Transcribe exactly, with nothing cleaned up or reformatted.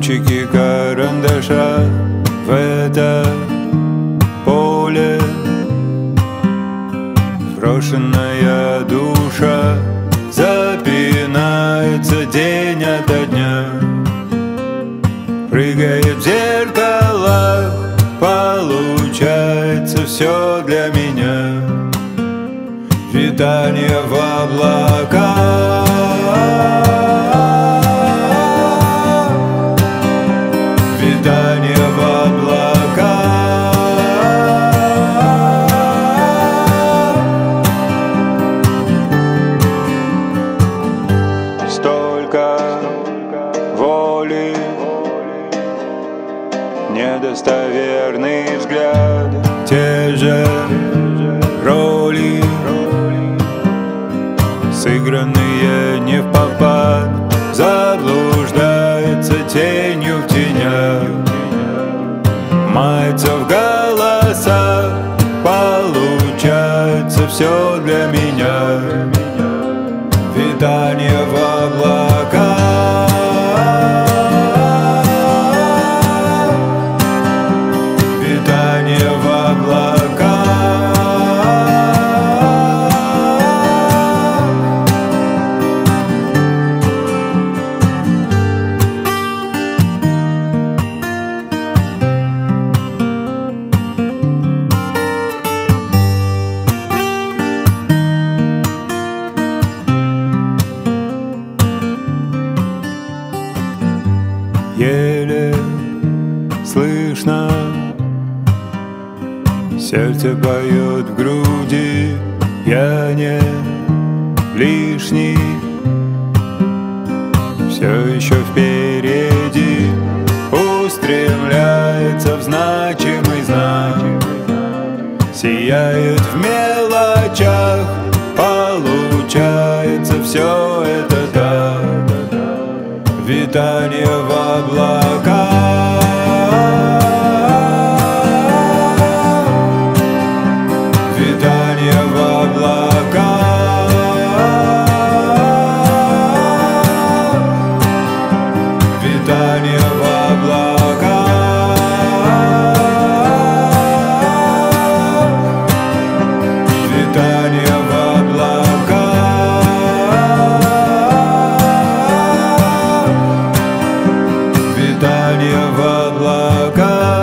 кончики карандаша в это поле. Брошенная душа запинается день ото дня, прыгает в зеркалах, получается все для меня. Витание в облаках, витание в облаках. Столько воли, недостоверный взгляд, те же роли, сыгранные не впопад, заблуждается тенью в тенях, мается в голосах, получается все для меня. Витание в облаках, витание в облаках. Еле слышно, сердце поет в груди, я не лишний, все еще впереди, устремляется в значимый знак, сияет в мелочах, получается все это так. Витание в облаках, витание в облаках, витание в облаках, витание в облаках. Витание в облаках.